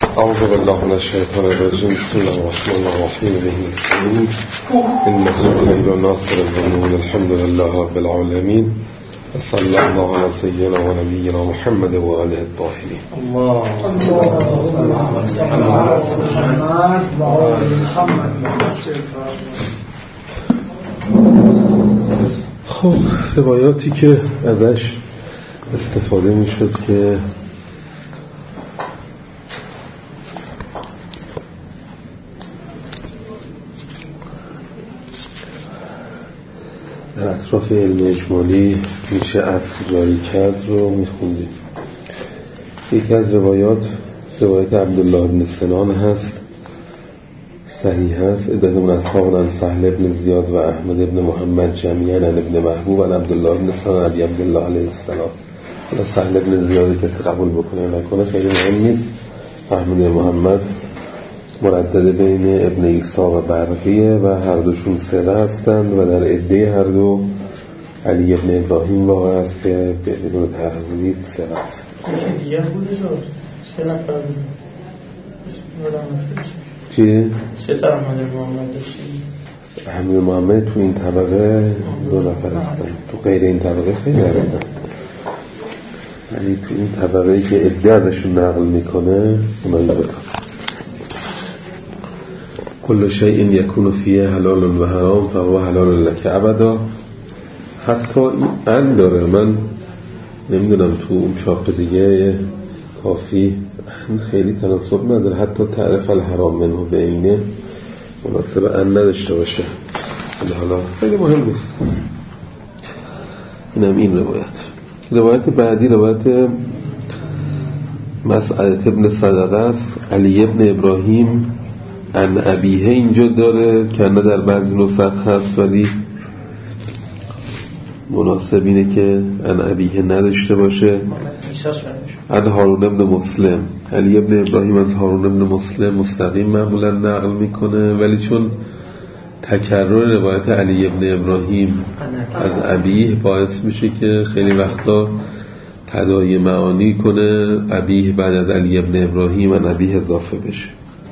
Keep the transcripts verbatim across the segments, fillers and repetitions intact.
أعوذ بالله من الشيطان الرجيم. بسم الله الرحمن الرحيم. به نستعين إنه خير ناصر المؤمنين. الحمد لله رب العالمين. صلى الله على سيدنا ونبينا محمد وآله الطاهرين. الله الله صل على محمد وآل محمد. خب روایاتی که ازش استفاده می شد که در اطراف علم اجمالی میشه اصل جاری کرد رو میخوندیم. یکی از روایات روایت عبدالله بن سنان هست، صحیح هست. عدت من اصحاب عن سهل بن زیاد و احمد بن محمد جمیعا عن ابن محبوب عن عبدالله بن سنان علی عبدالله علیه السلام. حالا سهل بن زیاد کسی قبول بکنه نکنه خیلی مهم نیست. احمد محمد مردد بین ابن ایسا و برقیه و هر دوشون ثقه هستند و در عده هر دو علی ابن ابراهیم واقع است که بدون تحقیق ثقه است. دیگه بودش سه نفر چی؟ سه تا احمد محمد داشتیم. احمد محمد تو این طبقه دو نفر هستن، تو غیر این طبقه خیلی هستن. یعنی تو این طبقه که عده ازشون نقل میکنه اونایی دوتا. کل شیء یکون فیه حلال و حرام فهو حلال لک ابدا. حتی این ان داره، من نمیدونم تو اون چاپ دیگه کافی ان خیلی تناسب نداره. حتی تعرف الحرام منه به اینه مناسب ان نداشته باشه. حالا خیلی مهم نیست. اینم این روایت. روایت بعدی روایت مسعد ابن صدقه است. علی ابن ابراهیم ان ابیه اینجا داره که نه در بعضی نسخ هست، ولی مناسب اینه که ان ابیه نداشته باشه. ان هارون ابن مسلم. علی ابن ابراهیم از هارون ابن مسلم مستقیم معمولا نقل میکنه، ولی چون تکرر روایت علی ابن ابراهیم از ابیه باعث میشه که خیلی وقتا تداعی معانی کنه ابیه بعد از علی ابن ابراهیم ان ابیه اضافه بشه.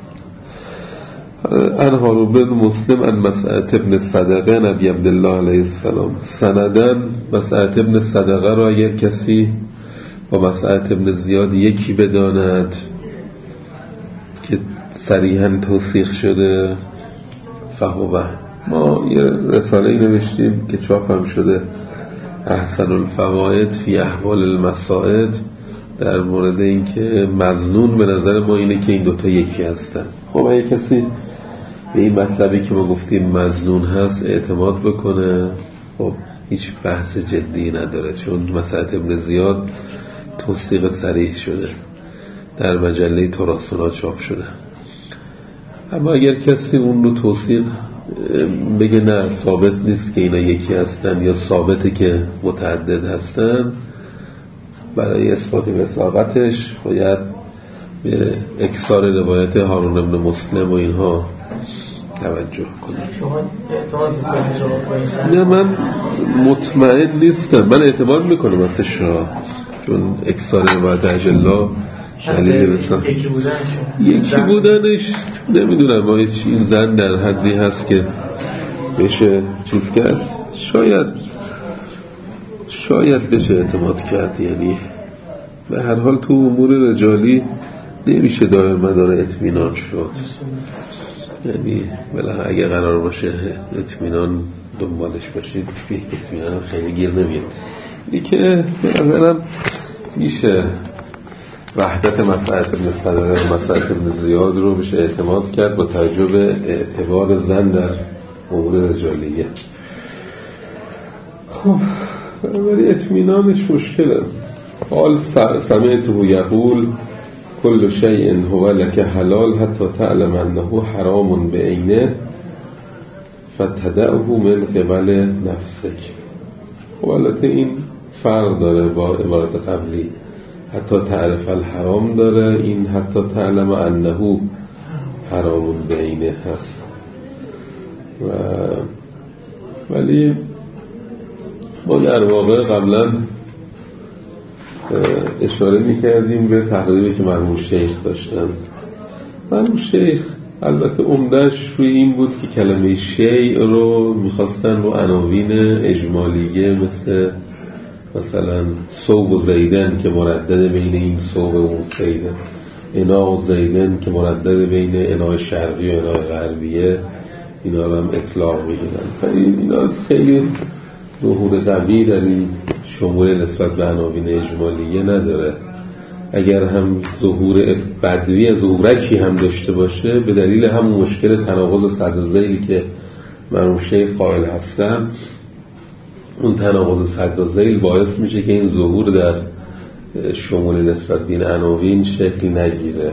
ان هارون بن مسلم ان مسعد ابن صدقه نبی عبدالله علیه السلام. سندن مسعد ابن صدقه را اگر کسی با مسعد ابن زیاد یکی بداند که صریحاً توثیق شده فهو. ما یه رساله‌ای نوشتیم که چاپ هم شده، احسن الفوائد فی احوال المسائد، در مورد این که مظنون به نظر ما اینه که این دوتا یکی هستن. خب اگه کسی به این مطلبی که ما گفتیم مظنون هست اعتماد بکنه، خب هیچ بحث جدی نداره، چون مسعد ابن زیاد توثیق صریح شده، در مجله تراثنا چاپ شده. اما اگر کسی اون رو توثیق بگه نه ثابت نیست که اینا یکی هستن یا ثابته که متعدد هستن، برای اثبات وثاقتش باید به اکثار روایت هارون ابن مسلم و اینها توجه کنه. شما اعتماد میکنید؟ نه من مطمئن نیستم، من اعتماد میکنم ازش را، چون اکثار روایت اجلا دلیل بسن یکی بودنش یکی بودنش نمیدونم آیا این زن در حدی هست که بشه چیز کرد. شاید شاید بشه اعتماد کرد. یعنی به هر حال تو امور رجالی نمیشه دائم مدار اطمینان شد. یعنی بله اگه قرار باشه اطمینان دنبالش باشید اطمینان خیلی گیر نمیاد. اینی که به نظرم میشه وحدت مسعد بن صدقه و مسعد بن زیاد رو بشه اعتماد کرد با توجه به اعتبار زن در امور رجالیه. خب ولی اطمینانش مشکله. قال سمعته یقول کل شیء هو لک حلال حتی تعلم انه حرام بعینه فتدعه من قبل نفسک. خب البته این فرق داره با عبارت قبلی. حتی تعرف الحرام داره، این حتی تعلم انه حرام بعینه هست. و ولی ما در واقع قبلا اشاره می‌کردیم به تحقیقی که مرحوم شیخ داشتن من شیخ البته عمدهش روی این بود که کلمه شیء رو میخواستن رو عناوین اجمالیه مثل مثلا ثوب و زیدن که مردد بین این ثوب و زیدن، انا و زیدن که مردد بین انا شرقی و انا غربیه، اینا رو هم اطلاق میدونن. اینا خیلی ظهور قوی در این شمول نسبت به عناوین اجمالیه نداره. اگر هم ظهور بدوی از ظهورکی هم داشته باشه به دلیل همون مشکل تناقض صدر و ذیلی که مرحوم شیخ قائل هستن، اون تناقض صدر و ذیل باعث میشه که این ظهور در شمول نسبت به این عناوین شکل نگیره.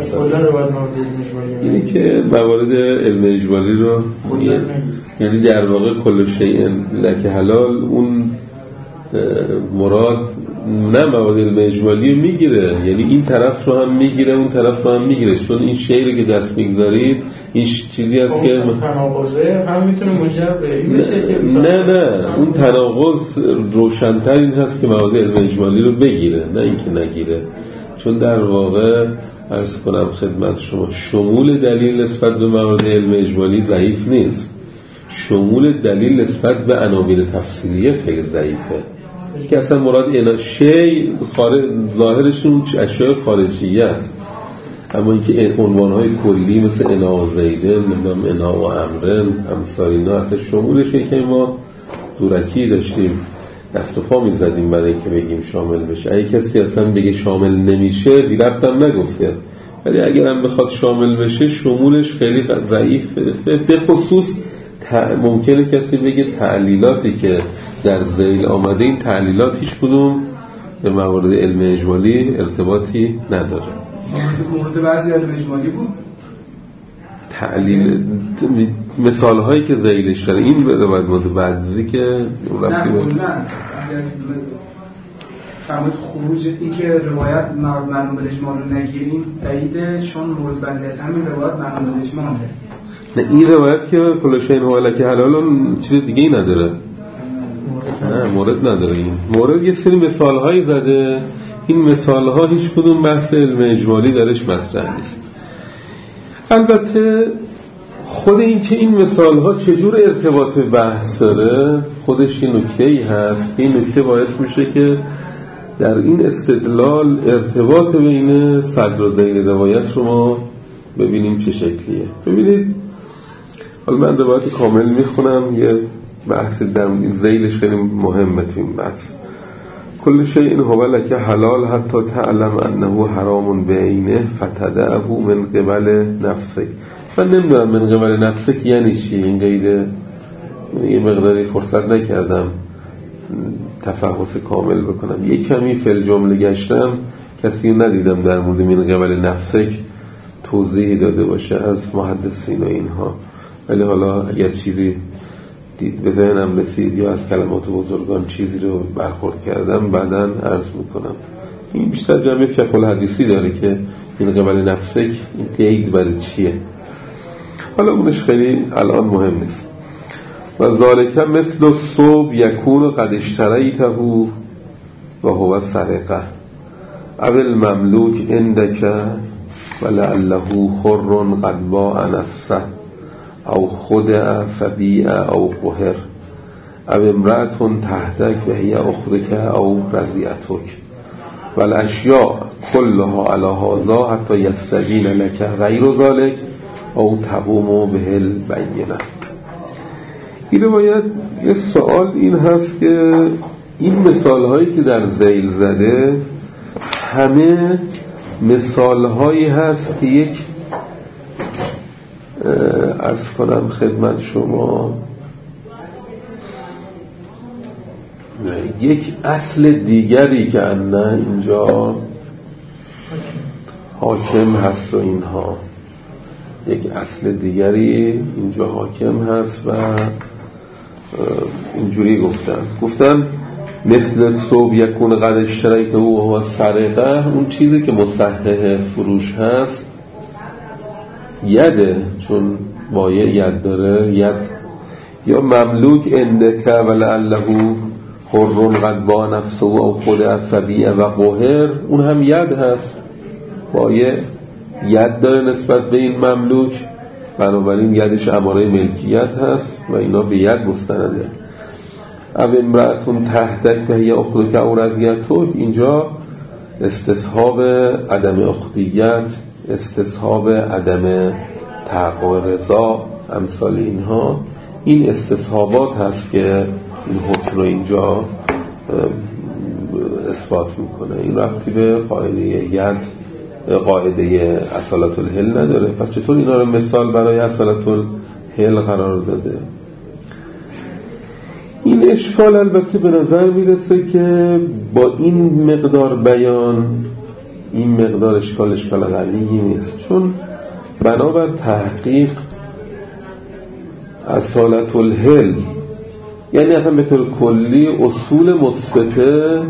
اینی که موارد علم اجمالی رو یعنی در واقع کل شیء لک حلال اون مراد نه مواد علم اجمالی رو میگیره، یعنی این طرف رو هم میگیره اون طرف رو هم میگیره، چون این شیء رو که دست میگذارید این چیزی است که تناقضه هم میتونه منجر به این بشه که نه نه اون تناقض روشن‌تر این هست که مواد علم اجمالی رو بگیره نه اینکه نگیره، چون در واقع عرض کنم خدمت شما شمول دلیل نسبت به مواد علم اجمالی ضعیف نیست، شمول دلیل نسبت به عناوین تفسیریه خیلی ضعیفه که اصلا مراد اینا شی خارج ظاهرش اون اشیاء خارجیه است، اما اینکه عنوان‌های کلی مثل انا و زیدن نمیدونم انا و امرن امثال اینا اصلا شمولشه که ما دورکی داشتیم دست و پا می‌زدیم برای اینکه بگیم شامل بشه. اگه کسی اصلا بگه شامل نمیشه بی ربطم نگفته، ولی اگر هم بخواد شامل بشه شمولش خیلی ضعیفه. به خصوص ممکنه کسی بگه تعلیلاتی که در ذیل آمده این تعلیلات هیچ کدوم به موارد علم اجمالی ارتباطی نداره. مورد بعضی علم اجمالی بود تعلیل مثال هایی که ذیلش داره این روایت مورد بعدی که رفتی بود نه فرمود خروج این که روایت معلوم به اجمال رو نگیریم بعیده، چون مورد بعضی از همین روایت معلوم به اجماله. نه این روایت که کل شیء هو لک حلال چیز دیگه ای نداره، نه مورد نداره. این مورد یه سری مثال هایی زده، این مثال ها هیچ کدوم بحث علم اجمالی درش مطرح نیست. البته خود این که این مثال ها چجور ارتباط به بحث داره خودش یه نکته‌ای هست، این نکته باعث میشه که در این استدلال ارتباط بین صدر و ذیل روایت رو ما ببینیم چه شکلیه. ببینید حالا من روایت کامل میخونم، یه بحث در ذیلش خیلی مهمه تو این بحث. کل شیء هو لک حلال حتی تعلم انه حرام بعینه فتدعه من قبل نفسک. من نمیدونم من قبل نفسک یعنی چی، این قیده یه مقداری فرصت نکردم تفحص کامل بکنم، یه کمی فل جمله گشتم کسی ندیدم در مورد من قبل نفسک توضیحی داده باشه از محدثین و اینها، ولی حالا اگر چیزی دید به ذهنم رسید یا از کلمات بزرگان چیزی رو برخورد کردم بعداً عرض میکنم. این بیشتر جمعه فقه الحدیثی داره که این قبل نفسک قید برای چیه، حالا اونش خیلی الان مهم نیست. و ذالک مثل الصوب یکون قد اشتریته و هو سرقه او المملوک عندک ولعله حر قد باع نفسه او خدع فبیع او قهر او امرأة تحتک و هی اختک او رضیعتک والاشیاء کلها علی هذا حتی یستبین لک غیر ذلک او تقوم به البینه. این باید یه سوال این هست که این مثال هایی که در ذیل زده همه مثال هایی هست که یک عرض کنم خدمت شما یک اصل دیگری که انه اینجا حاکم هست و اینها یک اصل دیگری اینجا حاکم هست و اینجوری گفتن گفتن مثل صوب یکون قد اشتریته و هو سرقه، اون چیزی که مصحح فروش هست یده، چون مایه ید داره، ید یا مملوک اندک ولعله حر قد باع نفسه و خود فبیع و قهر، اون هم ید هست، مایه ید داره نسبت به این مملوک، بنابراین یدش اماره ملکیت هست و اینا به ید مستنده. او امرأتون تهدک و هی اختک او رضیتک، اینجا استصحاب عدم اختیت، استصحاب عدم تحقق رضا، امثال اینها، این استصحابات هست که این حکم رو اینجا اثبات میکنه. این ربطی به قاعده ید، قاعده اصالت الحل نداره. پس چطور اینا رو مثال برای اصالت الحل قرار داده؟ این اشکال البته به نظر میرسه که با این مقدار بیان، این مقدار اشکال اشکال قلیلی نیست، چون بنابر تحقیق اصالت الحل یعنی اصلا به طور کلی اصول مثبته،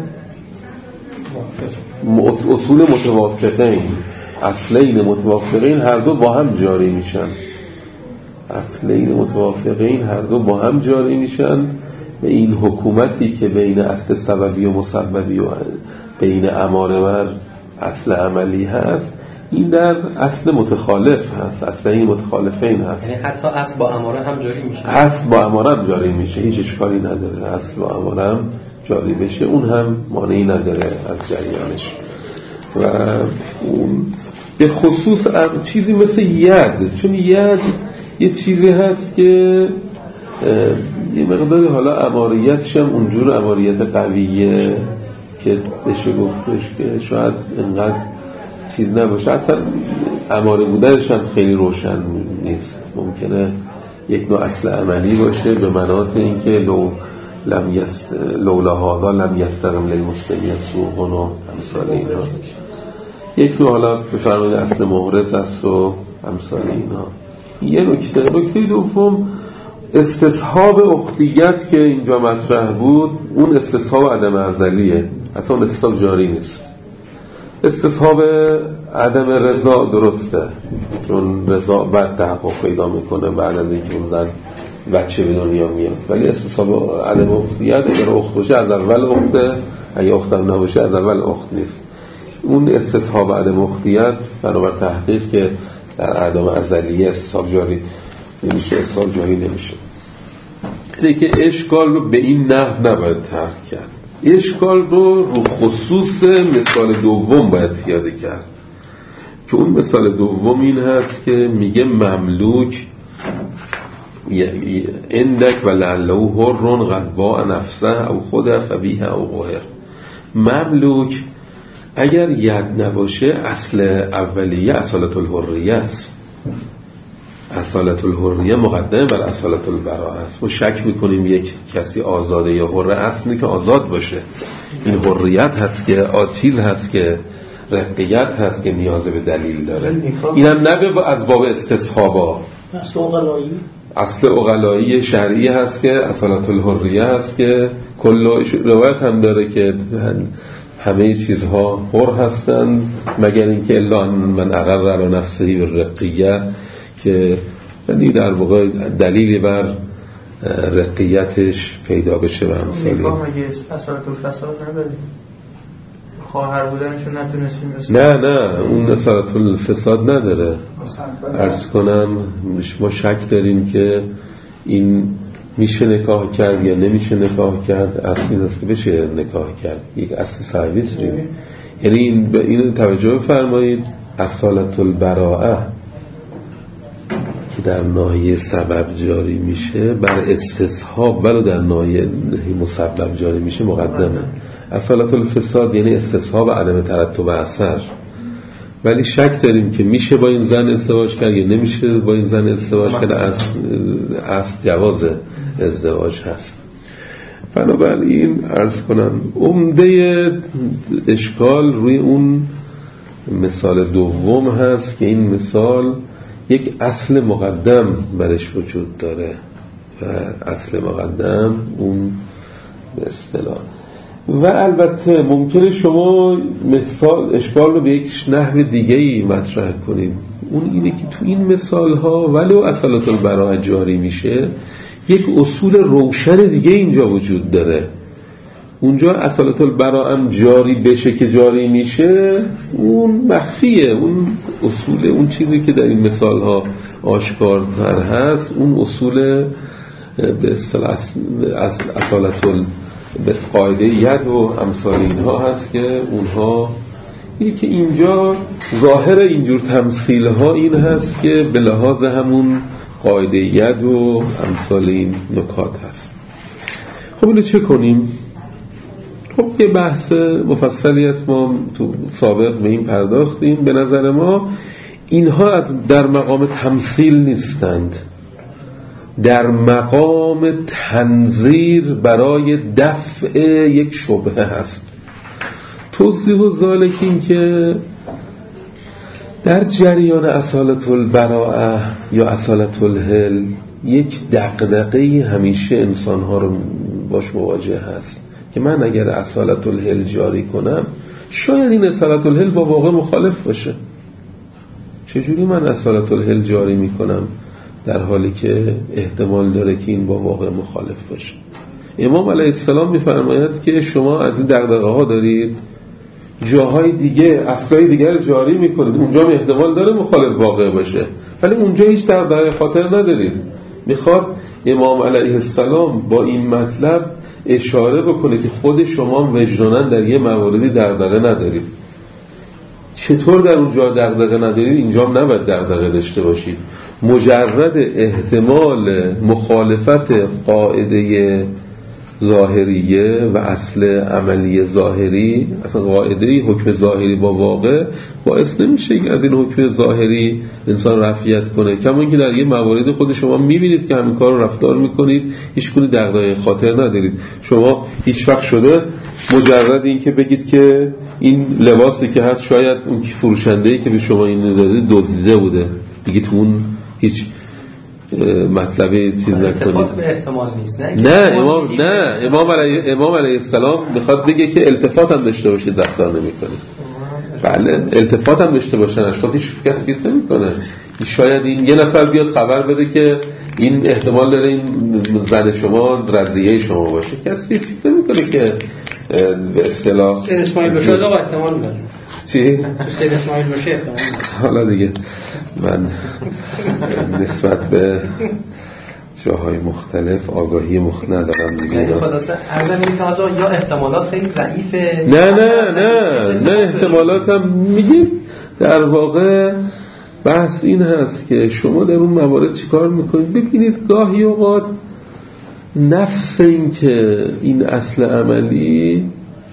اصول متوافقین، اصلین متوافقین هر دو با هم جاری میشن، اصلین متوافقین هر دو با هم جاری میشن و این حکومتی که بین اصل سببی و مسببی و بین اماره و اصل عملی هست، این در اصل متخالف هست، اصلین متخالفین هست. یعنی حتی اصل با اماره هم جاری میشه، اصل با اماره هم جاری میشه، هیچ اشکالی نداره اصل با اماره هم جاری بشه، اون هم مانعی نداره از جریانش. و اون به خصوص چیزی مثل ید، چون ید یه چیزی هست که یه مقداری حالا اماریتش هم اونجور اماریت قویه که بشه گفتش که شاید انقدر چیز نباشه، اصلا اماره بودنش هم خیلی روشن نیست، ممکنه یک نوع اصل عملی باشه به مناط اینکه لو لم یست لولا هذا لم یستقم للمسلمین سوقن و امثال اینا، یک نوع حالا بفرمایید اصل محرز است و امثال اینا. یه نکته نکته دوم استصحاب اختیت که اینجا مطرح بود، اون استصحاب عدم ازلیه، اصلا اون استصحاب جاری نیست. استصحاب عدم رضا درسته، چون رضا بعد تحقق پیدا میکنه بعد از اینکه اون زن بچه به دنیا میاد، ولی استصحاب عدم اختیت اگر اخت باشه از اول اخته، اگه اخت هم نباشه از اول اخت نیست. اون استصحاب عدم اختیت بنابر تحقیق که در اعدام ازلیه استصحاب جاری نمیشه، استصحاب جاری نمیشه. دیگه اشکال رو به این نحو نباید ترک کرد، اشکال رو رو خصوص مثال دوم باید پیاده کرد، که اون مثال دوم این هست که میگه مملوک اندک و لعله حر قد باع نفسه او خود فبیه او قهر. مملوک اگر ید نباشه اصل اولیه اصالت الحریه است، اصالت الحریه مقدم بر اصالت البراءه است. ما شک میکنیم یک کسی آزاده یا حره، اصلی که آزاد باشه، این حریت هست که آچیز هست که رقیت هست که نیاز به دلیل داره. این هم نبه از باب استصحابا، اصل اغلایی اصل اغلایی شرعی هست که اصالت الحریه هست که کل روایت هم داره که همه چیزها حر هستند مگر اینکه الا من اقر علی نفسه بالرقیه، که یعنی در واقع دلیلی بر رقیتش پیدا بشه. و همسالی نکاح مگه اصالت الفساد نداری؟ خواهر بودنشون نتونستیم بسید؟ نه نه اون اصالت الفساد نداره. عرض کنم ما شک داریم که این میشه نکاح کرد یا نمیشه نکاح کرد، اصلی هست که بشه نکاح کرد، یک اصل ثابت داریم. یعنی این به این توجه فرمایید اصالت البراءه که در ناحیه سبب جاری میشه بر استصحاب ولو در ناحیه مسبب جاری میشه مقدمه. اصالت الفساد یعنی استصحاب عدم ترتب اثر، ولی شک داریم که میشه با این زن ازدواج کرد یا نمیشه با این زن ازدواج کرد، اصل اصل جواز ازدواج هست. بنابراین عرض کنم عمده اشکال روی اون مثال دوم هست که این مثال یک اصل مقدم برش وجود داره و اصل مقدم اون به اصطلاح. و البته ممکنه شما مثال اشکال رو به یک نحو دیگه‌ای مطرح کنید، اون اینه که تو این مثال ها ولو اصالت البراءه جاری میشه یک اصول روشن دیگه اینجا وجود داره اونجا اصالت البراء هم جاری بشه که جاری میشه، اون مخفیه. اون اصول، اون چیزی که در این مثال ها آشکارتر هست، اون اصول به اصطلاح اصالت ال به قاعده ید و امثال اینها هست که اونها اینی که اینجا ظاهر اینجور تمثیل ها این هست که به لحاظ همون قاعده ید و امثال این نکات هست. خب اینو چه کنیم؟ خب یه بحث مفصلی است، ما تو سابق به این پرداختیم. به نظر ما اینها از در مقام تمثیل نیستند، در مقام تنظیر برای دفع یک شبهه هست. توضیح و ذالک این که در جریان اصالت البراءه یا اصالت الهل یک دغدغه‌ای همیشه انسان‌ها رو باش مواجه هست که من اگر اصالت الهل جاری کنم شاید این اصالت الهل با واقع مخالف باشه. چجوری من اصالت الهل جاری میکنم در حالی که احتمال داره که این با واقع مخالف باشه؟ امام علیه السلام میفرماید که شما از این دغدغه ها دارید، جاهای دیگه اصلای دیگر جاری میکنید، اونجا هم احتمال داره مخالف واقع باشه، ولی اونجا هیچ دغدغه خاطر ندارید. میخواد امام علیه السلام با این مطلب اشاره بکنه که خود شما وجداناً در یه مواردی دغدغه ندارید. چطور در اونجا دغدغه ندارید؟ اینجا هم نباید دغدغه داشته باشید. مجرد احتمال مخالفت قاعده ظاهریه و اصل عملی ظاهری، اصلا قاعده حکم ظاهری با واقع باعث نمیشه که از این حکم ظاهری انسان رفعیت کنه. کما اینکه در یه موارد خود شما میبینید که همین کار رو رفتار میکنید، هیچ گونه دغدغه خاطر ندارید. شما هیچ وقت شده مجرد این که بگید که این لباسی که هست شاید اون فروشنده‌ای که به شما این داده دزدیده بوده، دیگه تو اون هیچ مطلبی چیز نکنید. به احتمال نیست. نه نه امام نه امام علیه امام علیه السلام میخواد بگه که التفات هم داشته باشید، رفتار نمیکنید. بله التفات هم داشته باشن، اشخاص هیچ کس گیت نمیکنه. شاید این یه نفر بیاد خبر بده که این احتمال داره این زن شما رضیه شما باشه، کسی چیز نمیکنه که به اصطلاح سید اسماعیل باشه. آقا احتمال داره. چی؟ سید اسماعیل باشه احتمال. حالا دیگه من نسبت به جاهای مختلف آگاهی مخ ندارم دیگه. خلاصه عرض می‌کنم که حالا یا احتمالات خیلی ضعیفه. نه نه نه نه احتمالات هم میگیم. در واقع بحث این هست که شما در اون موارد چیکار میکنید. ببینید گاهی اوقات نفس این که این اصل عملی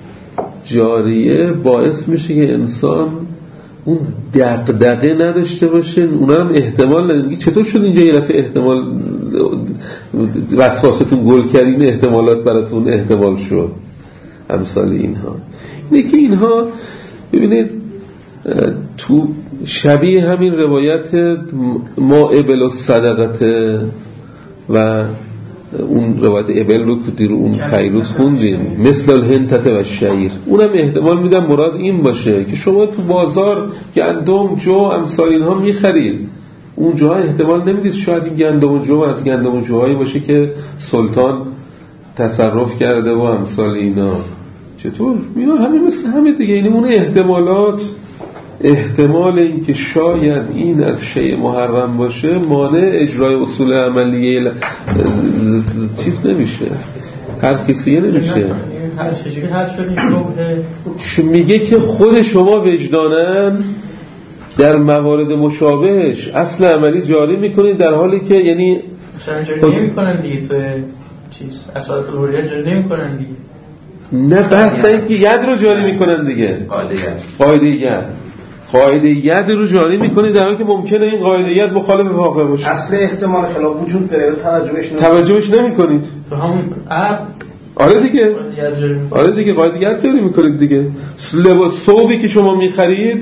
جاریه باعث میشه که انسان اون دغدغه نداشته باشه، اونا هم احتمال نداره. چطور شد اینجا یه دفعه احتمال وسواستون گل کرد، این احتمالات براتون احتمال شد؟ امثال اینها اینه که اینها ببینید تو شبیه همین روایت ما ابل و صدقت و اون روایت ابل رو که دیر اون پیروز خوندیم، مثل الهنتت و شعیر، اونم احتمال میدم مراد این باشه که شما تو بازار گندم جو امثال اینها میخرید، اون جاها احتمال نمیدید شاید این گندم و جو از گندم و جوهایی باشه که سلطان تصرف کرده و امثال اینا. چطور؟ اینا همین مثل همه دیگه، این اون احتمالات. احتمال این که شاید این از شیء محرم باشه مانع اجرای اصول عملیه ل... چیز نمیشه، هر کسیه نمیشه. هر چجوری هر شد این شبهه میگه که خود شما وجدانن در موارد مشابهش اصل عملی جاری میکنید، در حالی که یعنی مثلا جاری نمیکنن دیگه تو چیز اصالت الوریه جاری نمیکنن دیگه. نه بحث این که ید رو جاری میکنن دیگه، قاعده ید قاعده ید قاعده ید رو جاری میکنی در حالی که ممکنه این قاعده ید مخالف واقع باشه. اصل احتمال خلاف وجود داره، توجهش نمیکنید توجهش نمیکنید تو همون عقل. آره دیگه آره دیگه قاعده ید جاری میکنید دیگه. لباس ثوبی که شما میخرید،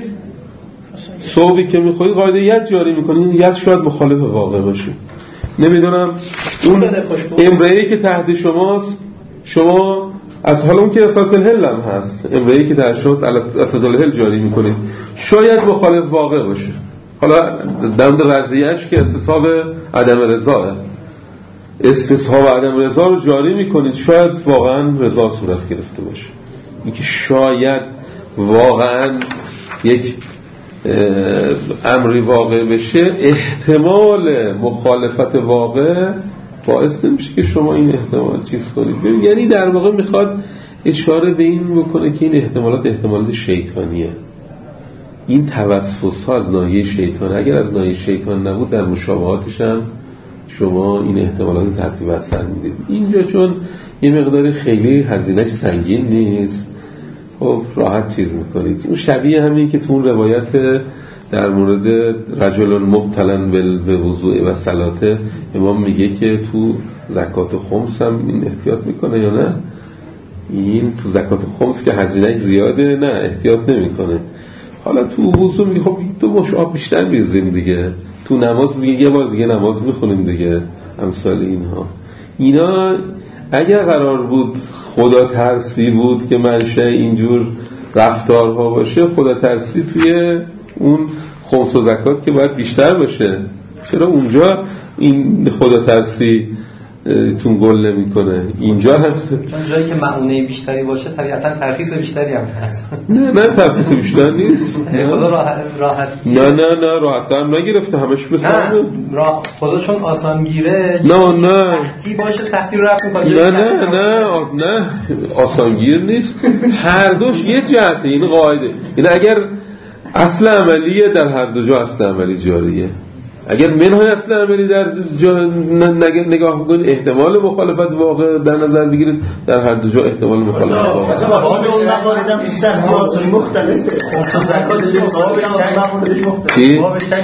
ثوبی که میخرید قاعده ید جاری میکنید، ید شاید مخالف واقع باشه. نمیدونم اون امرئه‌ای که تحت شماست، شما از حالا اون که اصالت الهل هم هست، امرئه‌ای که در شما اصالت الهل جاری میکنید شاید مخالف واقع باشه. حالا در مورد رضیه‌اش که استصحاب عدم رضاه، استصحاب و عدم رضا رو جاری میکنید شاید واقعا رضا صورت گرفته باشه. اینکه شاید واقعا یک امری واقع بشه، احتمال مخالفت واقع باعث نمیشه که شما این احتمال چیز کنید. یعنی در واقع میخواد اشاره به این بکنه که این احتمالات احتمالات شیطانیه، این توسوس ها از ناحیه شیطان. اگر از ناحیه شیطان نبود در مشابهاتش هم شما این احتمالات ترتیب اثر میدید. اینجا چون یه مقدار خیلی هزینه‌اش سنگین نیست، خب راحت چیز میکنید. اون شبیه همین که تو اون روایت در مورد رجل مبتلا بالوضوء و صلاته امام میگه که تو زکات خمس هم این احتیاط میکنه یا نه؟ این تو زکات خمس که هزینه زیاده نه احتیاط نمیکنه. حالا تو وضوء میگه خب تو مش آب بیشتر میریزیم دیگه، تو نماز میگه یه بار دیگه نماز میخونیم دیگه، امثال اینها. اینا اگر قرار بود خدا ترسی بود که منشأ اینجور رفتارها باشه، خدا ترسی توی اون خمس و زکات که باید بیشتر باشه، چرا اونجا این خدا ترسی تون گل نمی کنه؟ اینجا هست اونجایی که معونه بیشتری باشه طبیعتا ترخیص بیشتری هم هست. نه نه ترخیص بیشتر نیست. خدا راحت راحت نه نه نه راحت هم نگرفته، همش مثل نه را... خدا چون آسان گیره نه نه سختی باشه سختی رو رفت میکنه. نه نه نه نه آسانگیر نیست، هر دوش یه جهته. این قاعده این اگر اصل عملیه در هر دو جا اصل عملی جاریه. اگر منهای اصل عملی در جا نگاه بکنید احتمال مخالفت واقع در نظر بگیرید، در هر دو جا احتمال مخالفت واقع. چی؟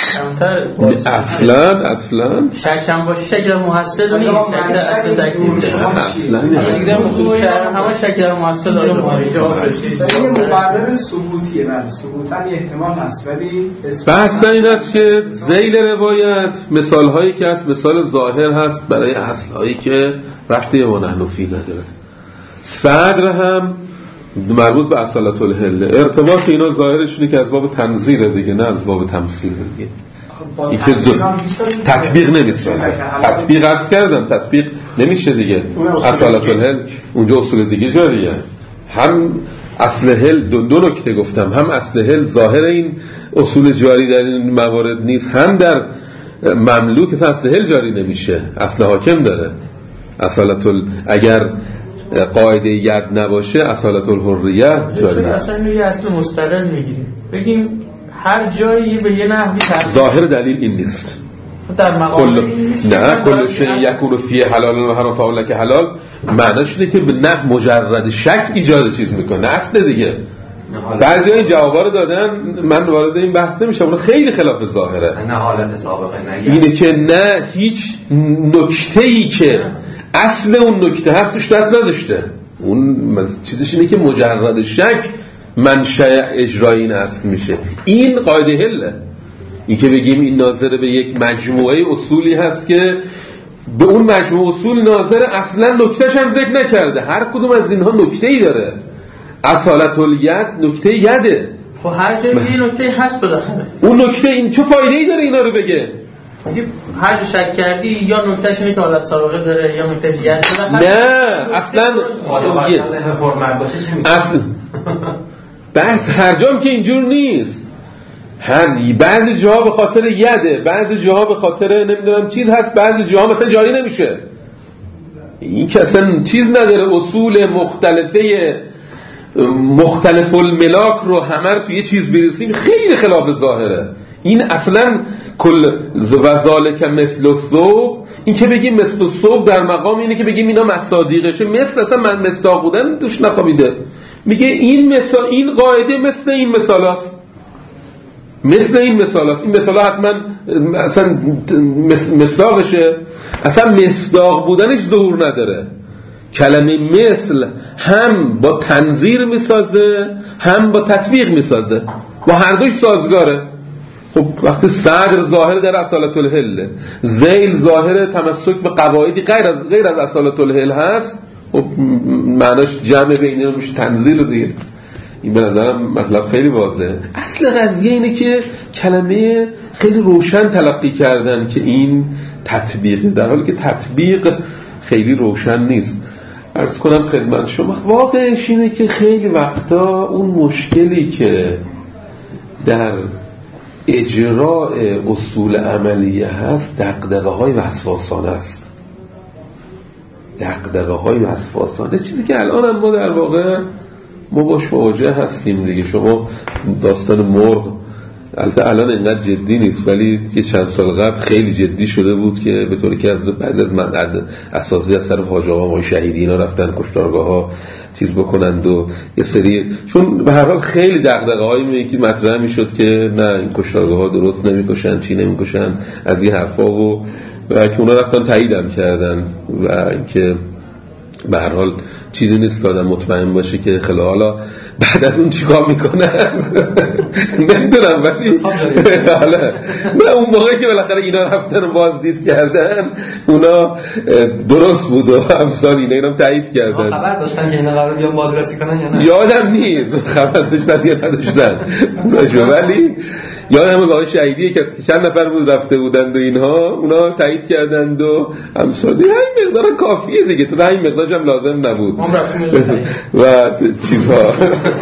اصلا اصلا شک هم باشه شکل محصل نیست، شکل اصل تکمیل اصلا دیگه مخصوص همه شکل محصل داره. جواب این مبرر ثبوتیه، نه ثبوتاً احتمال هست ولی بحث این است که ذیل روایت مثال هایی که هست مثال ظاهر هست برای اصل هایی که رفته و نحن فی نداره. صدر هم مربوط به اصالت الحل، ارتباط اینا ظاهرش اینه که از باب تنزیل دیگه، نه از باب تمثیل دیگه. این که تطبیق نمیشه، تطبیق عرض کردم تطبیق نمیشه دیگه. اصالت الحل اونجا اصول دیگه جاریه. هم اصل هل دو, دو نکته گفتم، هم اصل هل ظاهر این اصول جاری در این موارد نیست، هم در مملوک اصل هل جاری نمیشه، اصل حاکم داره. اصالت ال... اگر قاعده ید نباشه اصالت الحریه جاری. اصلا یه اصل مستقل میگیریم بگیم هر جایی به یه نحوی ظاهر دلیل این نیست. در مقام این نیست نه کل شیء یکون فیه حلال و حرام فاولک حلال معناش اینه که به نه مجرد شک ایجاد چیز میکنه، اصل دیگه. بعضی این جوابا رو دادن، من وارد این بحث نمیشم، اون خیلی خلاف ظاهره. نه حالت سابقه نه اینه که نه هیچ نکته‌ای که اصل اون نکته هست توش دست نداشته. اون چیزش اینه که مجرد شک منشأ اجرای این اصل میشه. این قاعده هله. این که بگیم این ناظر به یک مجموعه اصولی هست که به اون مجموعه اصول ناظر اصلا نکتهش هم ذکر نکرده، هر کدوم از اینها نکته‌ای داره. اصالت الید نکته یده. خب هر جایی یه نکته هست بالاخره. اون نکته این چه فایده‌ای داره اینا رو بگه؟ هر جا شک کردی یا نکتهش اینه که حالت سابقه داره یا نکتهش ید بالاخره. نه اصلا فرمت باشه چه میشه؟ اصلا بحث هر جام که اینجور نیست. هر بعضی جاها به خاطر یده، بعضی جاها به خاطر نمیدونم چیز هست، بعضی جاها مثلا جاری نمیشه. این که اصلا چیز نداره، اصول مختلفه مختلف الملاک رو همه رو توی یه چیز برسیم خیلی خلاف ظاهره. این اصلا کل وذالک مثل الثوب، این که بگیم مثل الثوب در مقام اینه که بگیم اینا مصادیقشه، مثل اصلا من مصداق بودن توش نخوابیده. میگه این مثال این قاعده مثل این مثالاست، مثل این مثالاست. این مثالا حتما اصلا مصداقشه، اصلا مصداق بودنش ظهور نداره. کلمه مثل هم با تنظیر میسازه هم با تطبیق میسازه، با هر دوش سازگاره. خب وقتی صدر ظاهر در اصالت الحل، ذیل ظاهر تمسک به قواعدی غیر از غیر از اصالت الحل هست، خب معناش جمع بین اینا میشه تنظیر دیگه. این به نظرم مطلب خیلی واضحه. اصل قضیه اینه که کلمه خیلی روشن تلقی کردن که این تطبیق، در حالی که تطبیق خیلی روشن نیست. عرض کنم خدمت شما واقعش اینه که خیلی وقتا اون مشکلی که در اجراء اصول عملیه هست دغدغه های وسواسانه است، دغدغه های وسواسانه، چیزی که الان هم ما در واقع ما باش مواجه هستیم دیگه. شما داستان مرغ البته الان اینقدر جدی نیست، ولی یه چند سال قبل خیلی جدی شده بود که به طوری که از بعضی از من اساتید از طرف حاج آقا ما شهیدی اینا رفتن کشتارگاه ها چیز بکنند و یه سری، چون به هر حال خیلی دغدغه‌هایی میگی مطرح میشد که نه این کشتارگاه ها درست نمیکشن، چی نمیکشن، از این حرفا و و که اونا رفتن تاییدم کردن و اینکه به هر حال چیزی نیست که آدم مطمئن باشه که خیلی حالا بعد از اون چیکار میکنن نمیدونم، ولی حالا نه اون موقع که بالاخره اینا رفتن و بازدید کردن اونا درست بود و امثال اینا اینا تایید کردن. خبر داشتن که اینا قرار بیان بازرسی کنن یا نه؟ یادم نیست خبر داشتن یا نداشتن ولی یادم آقای شهیدی که چند نفر بود رفته بودند و اینها اونا تایید کردند و امثال این مقدار کافیه دیگه، تو این مقدارش هم لازم نبود و چیزها.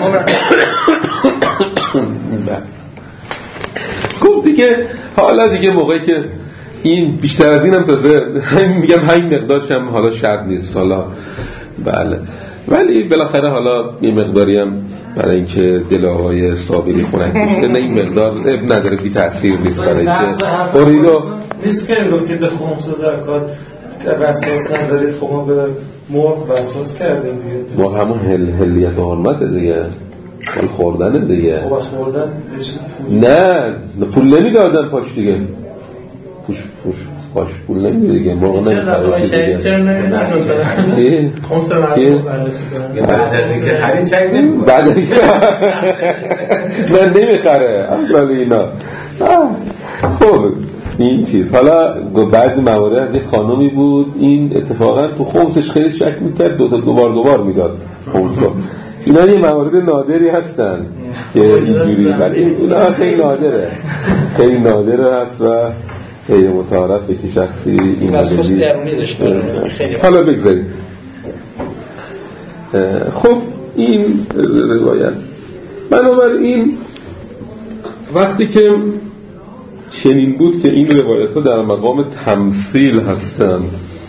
خب دیگه حالا دیگه موقعی که این بیشتر از این هم تازه میگم همین مقدارش هم حالا شرط نیست حالا بله، ولی بالاخره حالا این مقداری هم برای اینکه دلهای صابری خونک میشه نه این مقدار اب نداره بی تأثیر نیست برای اینکه اوریدو نیست که گفتید به خمس و زکات وسواس ندارید، خب ما به مرغ وسواس کردیم دیگه، ما همون هل هلیت و حرمت دیگه مال خوردن دیگه. خب از خوردن نه پول نمیده آدم پاش دیگه، پوش پوش پاش پول نمیده دیگه، مرغ نمیخوره دیگه. چرا نمیدن مثلا چی؟ خمس رو بررسی کنن بعد از اینکه خرید چک نمیکنه، بعد از اینکه من نمیخره اصلا اینا. خب این چیز حالا بعضی موارد یه خانومی بود این اتفاقا تو خمسش خیلی شک میکرد دو تا دوبار دوبار میداد خمسو. اینا یه موارد نادری هستن که اینجوری، ولی اینا خیلی نادره خیلی نادره هست و خیلی متعارفه که شخصی این وسواس درونی داشته. حالا بگذاریم. خب این روایت بنابراین وقتی که چنین بود که این روایت ها در مقام تمثیل هستند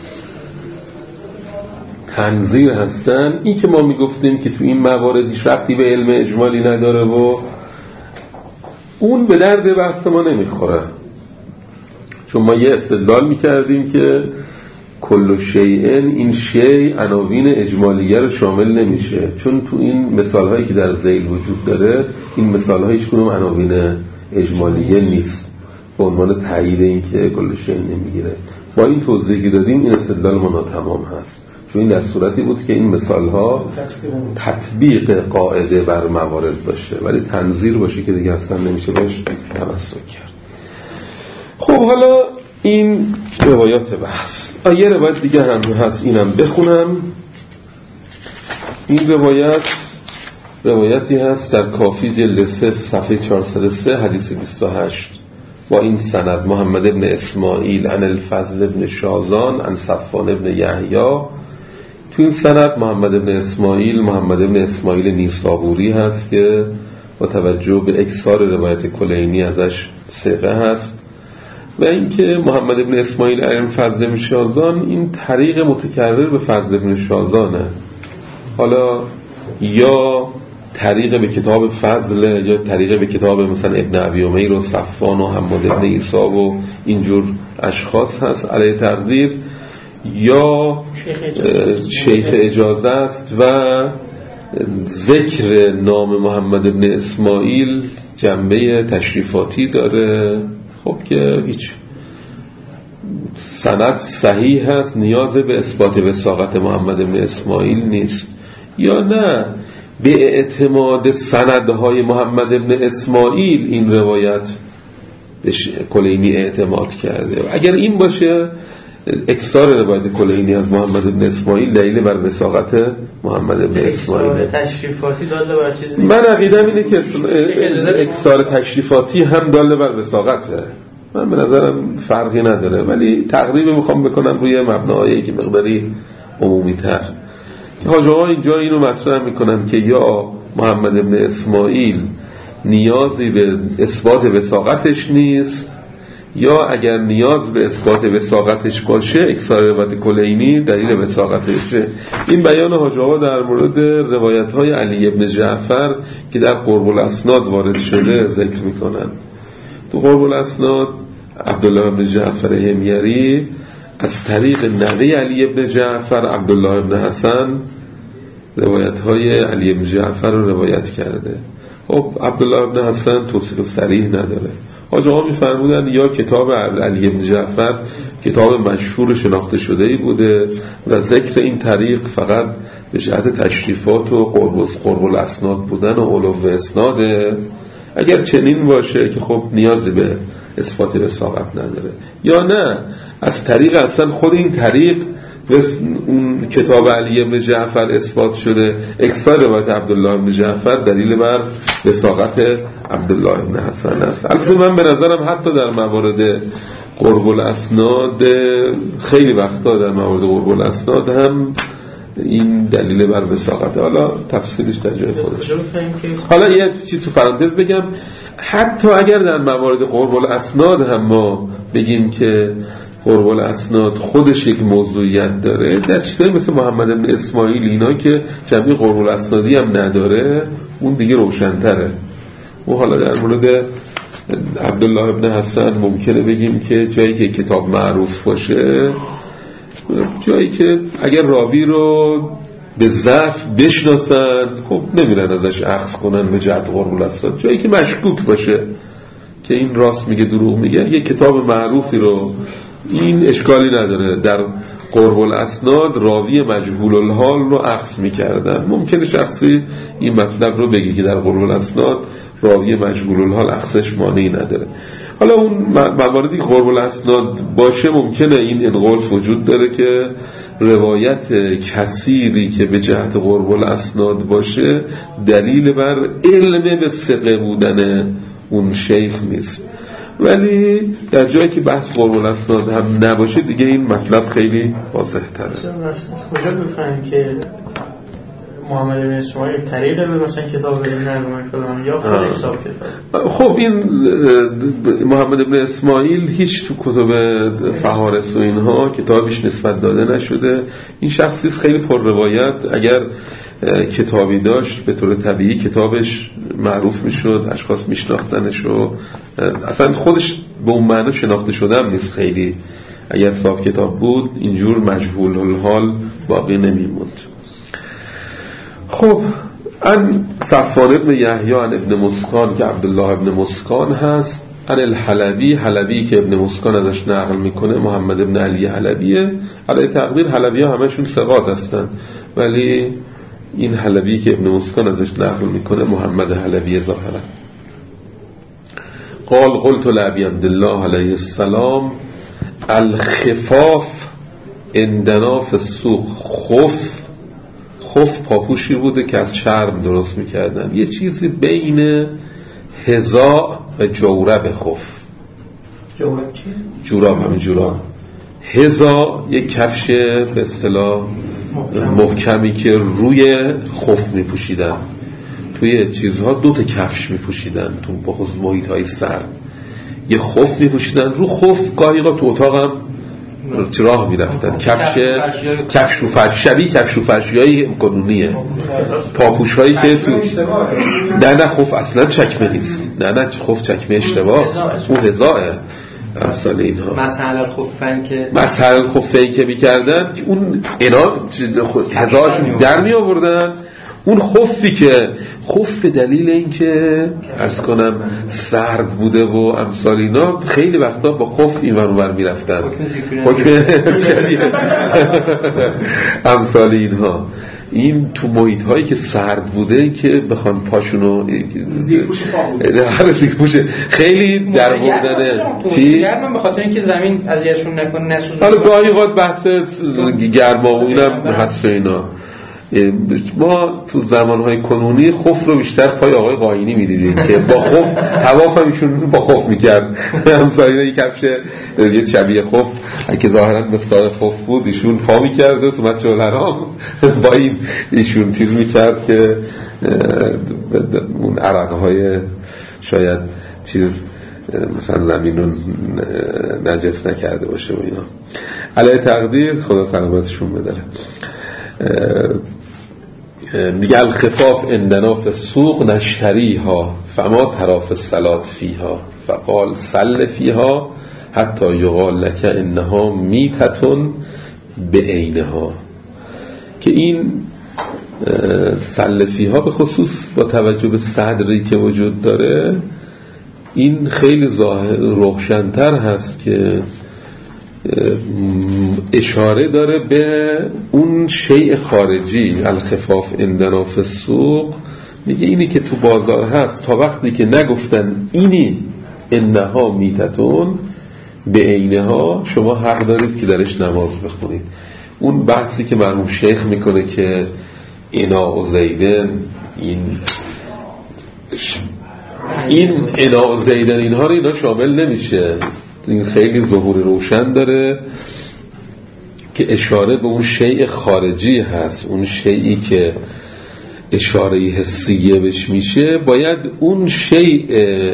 تنظیر هستند، این که ما میگفتیم که تو این موارد هیچ ربطی به علم اجمالی نداره و اون به درد بحث ما نمیخوره، چون ما یه استدلال میکردیم که کل شیئن این شیء عناوین اجمالیه رو شامل نمیشه، چون تو این مثال هایی که در ذیل وجود داره این مثال هایش کنم عناوین اجمالیه نیست به عنوان تایید این که کل شیء نمیگیره. با این توضیحی دادیم این استدلال ما ناتمام هست، چون این در صورتی بود که این مثال ها تطبیق قاعده بر موارد باشه، ولی تنظیر باشه که دیگه اصلا نمیشه باش تمسک کرد. خب حالا این روایات بحث یه روایت دیگه هم هست اینم بخونم. این روایت روایتی هست در کافی جلد صفر صفحه چهارصد و سه حدیث بیست و هشت با این سند محمد ابن اسماعیل عن الفضل ابن شازان عن صفوان ابن یحیی. تو این سند محمد ابن اسماعیل محمد ابن اسماعیل نیسابوری هست که با توجه به اکثار روایت کلینی ازش ثقه هست و اینکه محمد ابن اسماعیل عن فضل ابن شازان این طریق متکرر به فضل ابن شازانه، حالا یا طریق به کتاب فضل یا طریق به کتاب مثلا ابن ابی امیر و صفوان و حماد ابن عیسی و اینجور اشخاص هست علیه تقدیر، یا شیخ اجازه است و ذکر نام محمد ابن اسماعیل جنبه تشریفاتی داره. خب که هیچ سند صحیح هست، نیاز به اثبات وثاقت محمد ابن اسماعیل نیست، یا نه به اعتماد سندهای محمد ابن اسماعیل این روایت کلینی اعتماد کرده. اگر این باشه اکثار روایت کلینی از محمد بن اسماعیل دلیل بر وثاقت محمد بن اسماعیل. تشریفاتی داله بر چیز نیست. من عقیدم اینه که اکثار تشریفاتی هم داله بر وثاقته. من به نظرم فرقی نداره، ولی تقریبا میخوام بکنم روی مبناهایی که مقداری عمومی تر که حاج آقا اینجا اینو مطرح میکنم که یا محمد بن اسماعیل نیازی به اثبات وثاقتش نیست، یا اگر نیاز به اثبات وثاقتش باشه اکثار روایت کلینی دلیل وثاقتشه. این بیان حاج آقا در مورد روایت‌های علی بن جعفر که در قرب الاسناد وارد شده ذکر میکنن. تو قرب الاسناد عبدالله بن جعفر حمیری از طریق نوه علی بن جعفر عبدالله بن حسن روایت‌های علی بن جعفر رو روایت کرده. خب عبدالله بن حسن توصیف صریح نداره. حاج آقا می‌فرمودن یا کتاب علی بن جعفر کتاب مشهور شناخته شده‌ای بوده و ذکر این طریق فقط به جهت تشریفات و قرب قرب الاسناد بودن و علو اسناده. اگر چنین باشه که خب نیازی به اثبات وثاقت نداره، یا نه از طریق اصلا خود این طریق اون کتاب علی بن جعفر اثبات شده، اکثار روایت عبدالله بن جعفر دلیل بر وثاقت عبدالله بن حسن است. البته من به نظرم حتی در موارد قرب الاسناد خیلی وقتا در موارد قرب الاسناد هم این دلیل بر وثاقت. حالا تفصیلش در جای خودش. حالا یه چیز تو پرانتز بگم، حتی اگر در موارد قرب الاسناد هم ما بگیم که قرب الاسناد خودش یک موضوعیت داره، در چیزایی مثل محمد بن اسماعیل اینا که جمعی قرب الاسنادی هم نداره اون دیگه روشن‌تره. و حالا در مورد عبدالله بن حسن ممکنه بگیم که جایی که کتاب معروف باشه، جایی که اگر راوی رو به ضعف بشناسن خب نمیرن ازش اخذ کنن به جهت قرب الاسناد، جایی که مشکوک باشه که این راست میگه دروغ میگه، یک کتاب معروفی رو این اشکالی نداره در قرب الاسناد راوی مجهول الحال رو اخذ میکردن. ممکنه شخصی این مطلب رو بگه که در قرب الاسناد راوی مجهول الحال اخذش مانعی نداره. حالا اون مواردی که قرب الاسناد باشه ممکنه این انقول وجود داره که روایت کثیری که به جهت قرب الاسناد باشه دلیل بر علم به ثقه بودن اون شیخ نیست، ولی در جایی که بحث قرب الاسناد هم نباشه دیگه این مطلب خیلی واضح تره. کجا بفهمیم که محمد بن اسماعیل طریقه به مثلا کتاب علم نرمانی فلان یا خود حساب کتاب؟ خب این محمد بن اسماعیل هیچ تو کتب فهارس و اینها کتابش نسبت داده نشده. این شخصی خیلی پر روایت، اگر کتابی داشت به طور طبیعی کتابش معروف میشد، اشخاص میشناختنش و اصلا خودش به اون معنی شناخته شده هم نیست خیلی. اگر صاحب کتاب بود اینجور مجهول الحال باقی نمیموند. خب ان صفوان ابن یحیی عن ابن مسکان که عبدالله ابن مسکان هست، ان الحلبی، حلبی که ابن مسکان ازش نقل میکنه محمد ابن علی حلبیه. علی تقدیر حلبی ها همشون ثقات هستن، ولی این حلبی که ابن مسکان ازش نقل میکنه محمد حلبی ظاهرا. قال قلت لابی عبدالله علیه السلام الخفاف عندنا فی السوق. خف خف پاپوشی بوده که از چرم درست میکردن، یه چیزی بین هزا و جورب خف. جورب چی؟ جوراب، همین جوراب. هزا یک کفش به اصطلاح محکمی که روی خف میپوشیدن. توی چیزها دو تا کفش میپوشیدن تو بخصوص محیط های سرد، یه خف میپوشیدن رو خف، گاهی تو اتاق هم راه میرفتن. کفش کفش و فرش، شبیه کفش و فرشیای قانونیه، پاپوش هایی که تو نه نه خف اصلا چکمه نیست، نه نه خف چکمه اشتباه، اون هزائه اصلا اینها. مسحل الخفین که مسحل الخفین که میکردن اون اینا هزارشون در می آوردن، اون خفی که خف دلیل این که عرض کنم سرد بوده و امثال اینا، خیلی وقتا با خف این ور اون ور میرفتن حکم امثال اینها. این تو محیط هایی که سرد بوده که بخوان پاشونو زیرپوش پا هر زیرپوشه خیلی در بودنه چی؟ گرمم به خاطر اینکه زمین اذیتشون نکنه نسوزه. حالا گاهی اوقات بحث گرما و اینم هست اینا. ما تو زمانهای کنونی خف رو بیشتر پای آقای قاینی می‌دیدیم که با خف حواف هم ایشون با خف می‌کرد. همسایه‌ها یک کفش یه شبیه خف که ظاهراً مثل خف بود ایشون پا می‌کرد و تو مسجد الحرام با این ایشون چیز می‌کرد که اون عرق‌های شاید چیز مثلا زمین رو نجس نکرده باشه و اینا. علی تقدیر خدا سلامتشون بداره. میگه الخفاف عندنا فی السوق نشتریها فما طرف الصلات فیها فقال صل فیها حتی یقال لک انها میتتون بعینها. که این صل فیها به خصوص با توجه به صدری که وجود داره این خیلی ظاهر روشن‌تر هست که اشاره داره به اون شیء خارجی. الخفاف عندنا فی السوق میگه اینی که تو بازار هست تا وقتی که نگفتن اینی انها میتتون به عینها شما حق دارید که درش نماز بخونید. اون بحثی که مرحوم شیخ میکنه که انا و زیدن این این انا و زیدن اینها رو اینا شامل نمیشه. این خیلی ظهور روشن داره که اشاره به اون شیء خارجی هست. اون شیئی که اشاره حسیه بهش میشه باید اون شیء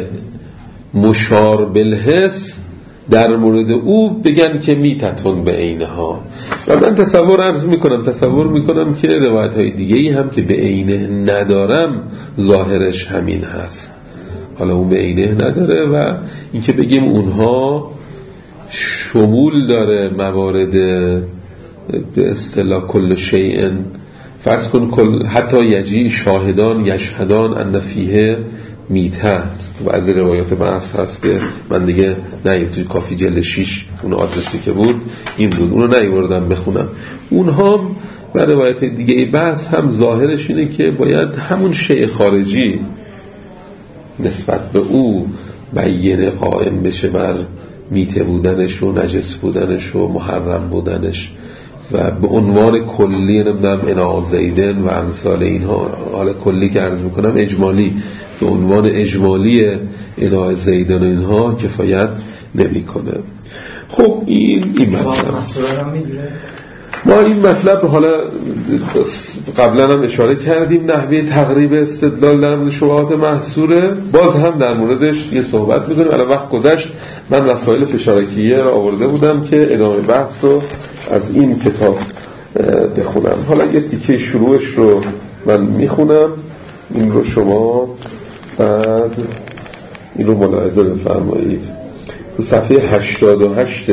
مشار بالحس در مورد او بگن که میتتون به عینها. و من تصور عرض میکنم تصور میکنم که روایت های دیگه ای هم که به عینه ندارم ظاهرش همین هست. حالا اون به عینه نداره و اینکه بگیم اونها شمول داره موارد به اصطلاح کل شیء، فرض کن کل حتی یجی شاهدان یشهدان ان فیه میتت. و از روایات بحث هست که من دیگه نیفتوی کافی جلد شیش اون آدرسی که بود این بود، اونو نیوردم بخونم. اونها و روایت دیگه بحث هم ظاهرش اینه که باید همون شیء خارجی نسبت به او بیینه قائم بشه بر میته بودنش و نجس بودنش و محرم بودنش و به عنوان کلی نمیدونم انا زیدن و امثال اینها. حالا کلی که عرض میکنم اجمالی، به عنوان اجمالی انا زیدن اینها کفایت نمی کنه. خب این این مطلب ما این مطلب حالا قبلا هم اشاره کردیم نحوه تقریب استدلال در مورد شبهات محصوره، باز هم در موردش یه صحبت میکنیم. الان وقت گذشت، من وسایل فشارکیه را آورده بودم که ادامه بحث رو از این کتاب بخونم. حالا یه تیکه شروعش رو من میخونم، این رو شما بعد این رو ملاحظه بفرمایید. تو صفحه هشتاد و هشت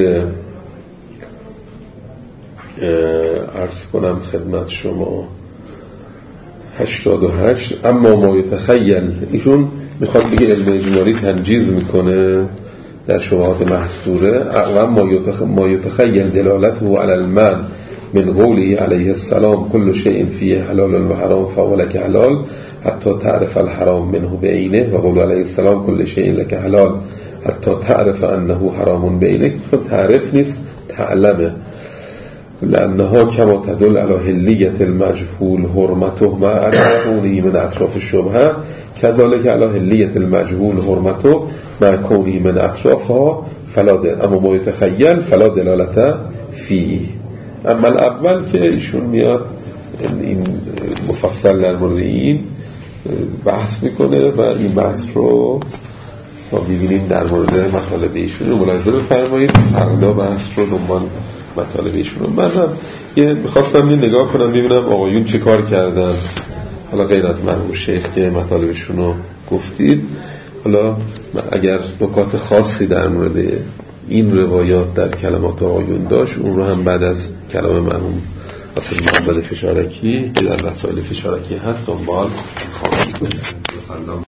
عرض کنم خدمت شما هشتاد و هشت. اما ما یتخیل، ایشون میخواد بگه علم اجمالی تنجیز میکنه در شبهات محصوره. و ما یتخیل دلالته علی المن من قوله علیه السلام کل شیء فیه حلال و حرام فهو لک حلال حتی تعرف الحرام منه بعینه و قول علیه السلام کل شیء لک حلال حتی تعرف انه حرام بعینه. تعرف نیست، تعلمه. لأنها كما تدل على حلیت المجهول حرمته مع كونه من اطراف الشبهه كذلك على حلیت المجهول حرمته مع كونه من اطرافها فلا دل. اما ما يتخیل فلا دلالت فيه. اما الاول که ایشون میاد این مفصل در مورد این بحث میکنه و این بحث رو ما ببینیم در مورد مطالب ایشون رو ملاحظه بفرمایید. فردا بحث رو دنبال مطالب ایشون رو من هم یه میخواستم یه نگاه کنم ببینم آقایون چه کار کردن. حالا غیر از مرحوم شیخ که مطالبشون رو گفتید، حالا اگر نکات خاصی در مورد این روایات در کلمات آقایون داشت اون رو هم بعد از کلام مرحوم قاسم محمد فشارکی که در رسائل فشارکی هست دنبال خواهید بود.